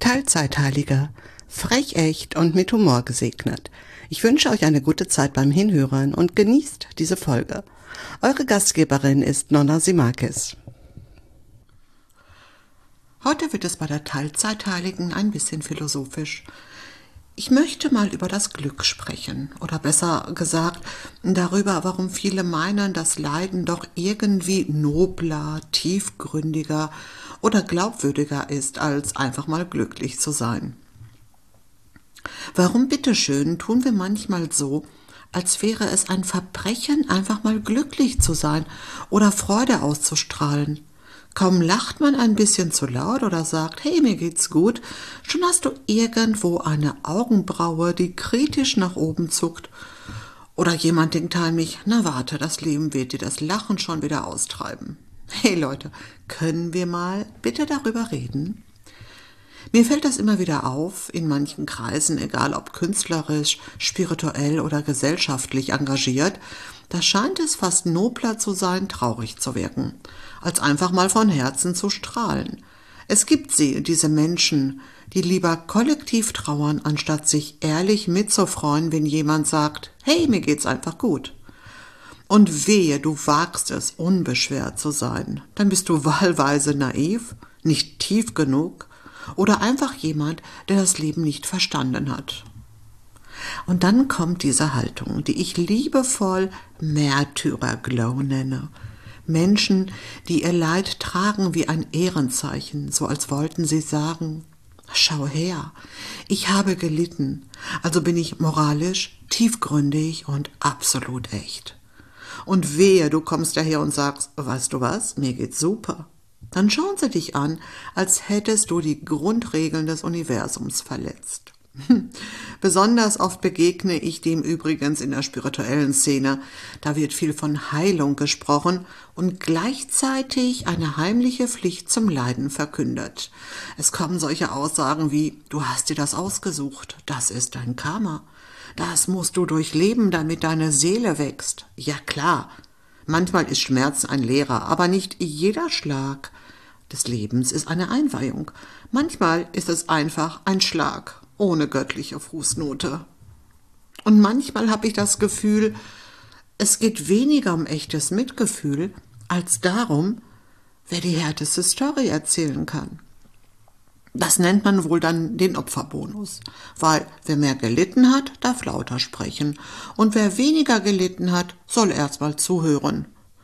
Teilzeitheiliger, frech echt und mit Humor gesegnet. Ich wünsche euch eine gute Zeit beim Hinhören und genießt diese Folge. Eure Gastgeberin ist Nonna Simakis. Heute wird es bei der Teilzeitheiligen ein bisschen philosophisch. Ich möchte mal über das Glück sprechen, oder besser gesagt, darüber, warum viele meinen, dass Leiden doch irgendwie nobler, tiefgründiger oder glaubwürdiger ist, als einfach mal glücklich zu sein. Warum bitteschön tun wir manchmal so, als wäre es ein Verbrechen, einfach mal glücklich zu sein oder Freude auszustrahlen? Kaum lacht man ein bisschen zu laut oder sagt, hey, mir geht's gut, schon hast du irgendwo eine Augenbraue, die kritisch nach oben zuckt. Oder jemand denkt heimlich, na warte, das Leben wird dir das Lachen schon wieder austreiben. Hey Leute, können wir mal bitte darüber reden? Mir fällt das immer wieder auf, in manchen Kreisen, egal ob künstlerisch, spirituell oder gesellschaftlich engagiert, da scheint es fast nobler zu sein, traurig zu wirken, als einfach mal von Herzen zu strahlen. Es gibt diese Menschen, die lieber kollektiv trauern, anstatt sich ehrlich mitzufreuen, wenn jemand sagt, hey, mir geht's einfach gut. Und wehe, du wagst es, unbeschwert zu sein, dann bist du wahlweise naiv, nicht tief genug oder einfach jemand, der das Leben nicht verstanden hat. Und dann kommt diese Haltung, die ich liebevoll Märtyrer-Glow nenne. Menschen, die ihr Leid tragen wie ein Ehrenzeichen, so als wollten sie sagen, schau her, ich habe gelitten, also bin ich moralisch, tiefgründig und absolut echt. Und wehe, du kommst daher und sagst, weißt du was, mir geht's super. Dann schauen sie dich an, als hättest du die Grundregeln des Universums verletzt. Besonders oft begegne ich dem übrigens in der spirituellen Szene. Da wird viel von Heilung gesprochen und gleichzeitig eine heimliche Pflicht zum Leiden verkündet. Es kommen solche Aussagen wie, du hast dir das ausgesucht, das ist dein Karma. Das musst du durchleben, damit deine Seele wächst. Ja klar, manchmal ist Schmerz ein Lehrer, aber nicht jeder Schlag des Lebens ist eine Einweihung. Manchmal ist es einfach ein Schlag ohne göttliche Fußnote. Und manchmal habe ich das Gefühl, es geht weniger um echtes Mitgefühl, als darum, wer die härteste Story erzählen kann. Das nennt man wohl dann den Opferbonus, weil wer mehr gelitten hat, darf lauter sprechen und wer weniger gelitten hat, soll erst mal zuhören.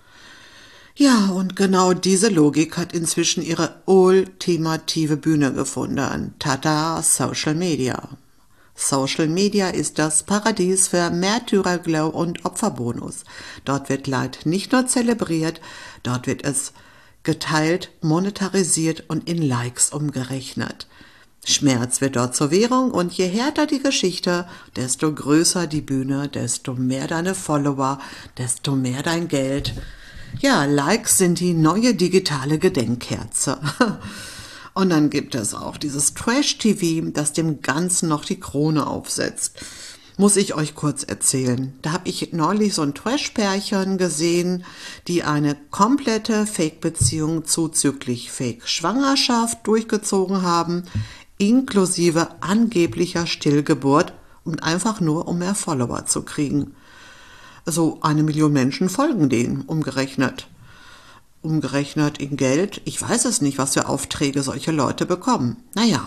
Ja, und genau diese Logik hat inzwischen ihre ultimative Bühne gefunden. Tada, Social Media. Social Media ist das Paradies für Märtyrer-Glow und Opferbonus. Dort wird Leid nicht nur zelebriert, dort wird es geteilt, monetarisiert und in Likes umgerechnet. Schmerz wird dort zur Währung und je härter die Geschichte, desto größer die Bühne, desto mehr deine Follower, desto mehr dein Geld. Ja, Likes sind die neue digitale Gedenkkerze. Und dann gibt es auch dieses Trash-TV, das dem Ganzen noch die Krone aufsetzt. Muss ich euch kurz erzählen. Da habe ich neulich so ein Trash-Pärchen gesehen, die eine komplette Fake-Beziehung zuzüglich Fake-Schwangerschaft durchgezogen haben, inklusive angeblicher Stillgeburt und einfach nur, um mehr Follower zu kriegen. So 1 Million Menschen folgen denen, umgerechnet. Umgerechnet in Geld, ich weiß es nicht, was für Aufträge solche Leute bekommen. Naja,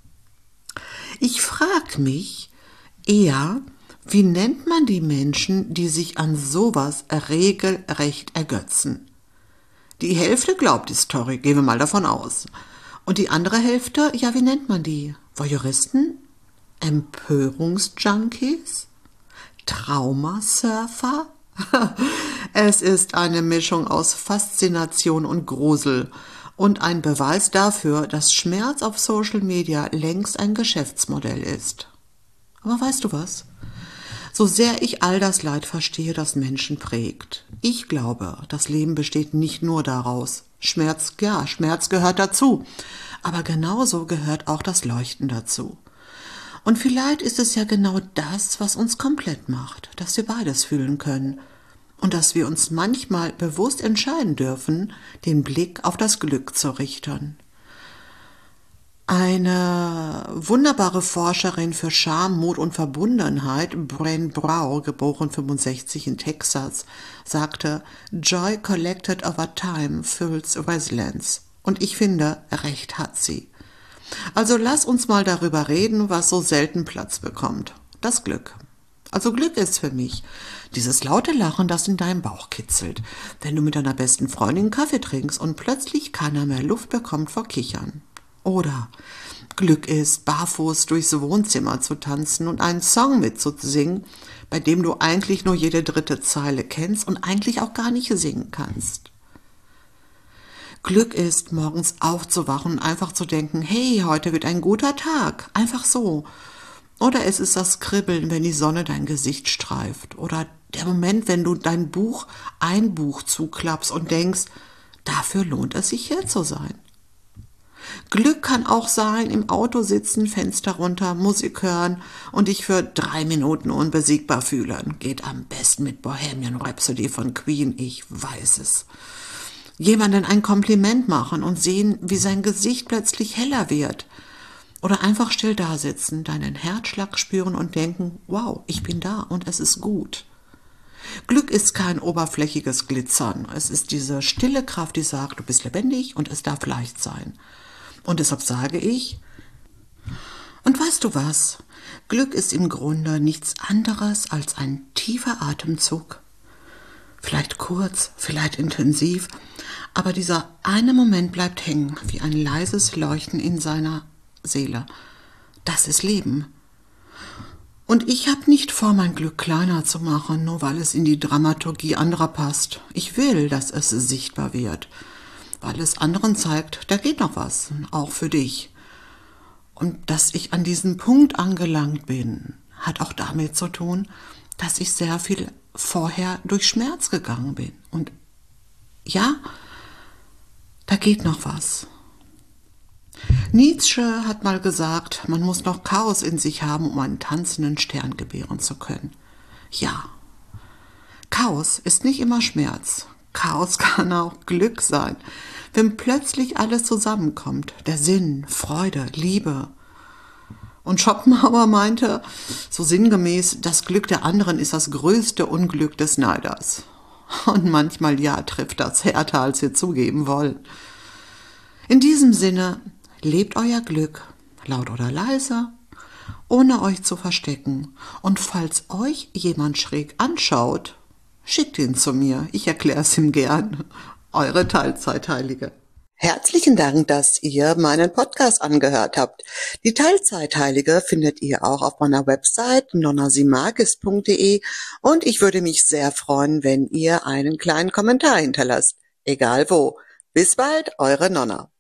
ich frage mich eher, wie nennt man die Menschen, die sich an sowas regelrecht ergötzen? Die Hälfte glaubt die Story, gehen wir mal davon aus. Und die andere Hälfte, ja, wie nennt man die? Voyeuristen? Empörungsjunkies? Traumasurfer? Es ist eine Mischung aus Faszination und Grusel und ein Beweis dafür, dass Schmerz auf Social Media längst ein Geschäftsmodell ist. Aber weißt du was? So sehr ich all das Leid verstehe, das Menschen prägt. Ich glaube, das Leben besteht nicht nur daraus. Schmerz, ja, Schmerz gehört dazu. Aber genauso gehört auch das Leuchten dazu. Und vielleicht ist es ja genau das, was uns komplett macht, dass wir beides fühlen können und dass wir uns manchmal bewusst entscheiden dürfen, den Blick auf das Glück zu richten. Eine wunderbare Forscherin für Scham, Mut und Verbundenheit, Brené Brown, geboren 65 in Texas, sagte, Joy collected over time fuels resilience. Und ich finde, recht hat sie. Also lass uns mal darüber reden, was so selten Platz bekommt. Das Glück. Also Glück ist für mich dieses laute Lachen, das in deinem Bauch kitzelt, wenn du mit deiner besten Freundin Kaffee trinkst und plötzlich keiner mehr Luft bekommt vor Kichern. Oder Glück ist, barfuß durchs Wohnzimmer zu tanzen und einen Song mitzusingen, bei dem du eigentlich nur jede dritte Zeile kennst und eigentlich auch gar nicht singen kannst. Glück ist, morgens aufzuwachen und einfach zu denken, hey, heute wird ein guter Tag, einfach so. Oder es ist das Kribbeln, wenn die Sonne dein Gesicht streift. Oder der Moment, wenn du ein Buch zuklappst und denkst, dafür lohnt es sich hier zu sein. Glück kann auch sein, im Auto sitzen, Fenster runter, Musik hören und dich für 3 Minuten unbesiegbar fühlen. Geht am besten mit Bohemian Rhapsody von Queen, ich weiß es. Jemandem ein Kompliment machen und sehen, wie sein Gesicht plötzlich heller wird. Oder einfach still da sitzen, deinen Herzschlag spüren und denken, wow, ich bin da und es ist gut. Glück ist kein oberflächiges Glitzern. Es ist diese stille Kraft, die sagt, du bist lebendig und es darf leicht sein. Und deshalb sage ich, und weißt du was? Glück ist im Grunde nichts anderes als ein tiefer Atemzug. Vielleicht kurz, vielleicht intensiv, aber dieser eine Moment bleibt hängen, wie ein leises Leuchten in seiner Seele. Das ist Leben. Und ich habe nicht vor, mein Glück kleiner zu machen, nur weil es in die Dramaturgie anderer passt. Ich will, dass es sichtbar wird, weil es anderen zeigt, da geht noch was, auch für dich. Und dass ich an diesen Punkt angelangt bin, hat auch damit zu tun, dass ich sehr viel vorher durch Schmerz gegangen bin. Und ja, da geht noch was. Nietzsche hat mal gesagt, man muss noch Chaos in sich haben, um einen tanzenden Stern gebären zu können. Ja, Chaos ist nicht immer Schmerz. Chaos kann auch Glück sein, wenn plötzlich alles zusammenkommt. Der Sinn, Freude, Liebe. Und Schopenhauer meinte, so sinngemäß, das Glück der anderen ist das größte Unglück des Neiders. Und manchmal ja, trifft das härter, als wir zugeben wollen. In diesem Sinne, lebt euer Glück, laut oder leise, ohne euch zu verstecken. Und falls euch jemand schräg anschaut, schickt ihn zu mir, ich erkläre es ihm gern. Eure Teilzeitheilige. Herzlichen Dank, dass ihr meinen Podcast angehört habt. Die Teilzeitheilige findet ihr auch auf meiner Website nonnasimagis.de und ich würde mich sehr freuen, wenn ihr einen kleinen Kommentar hinterlasst. Egal wo. Bis bald, eure Nonna.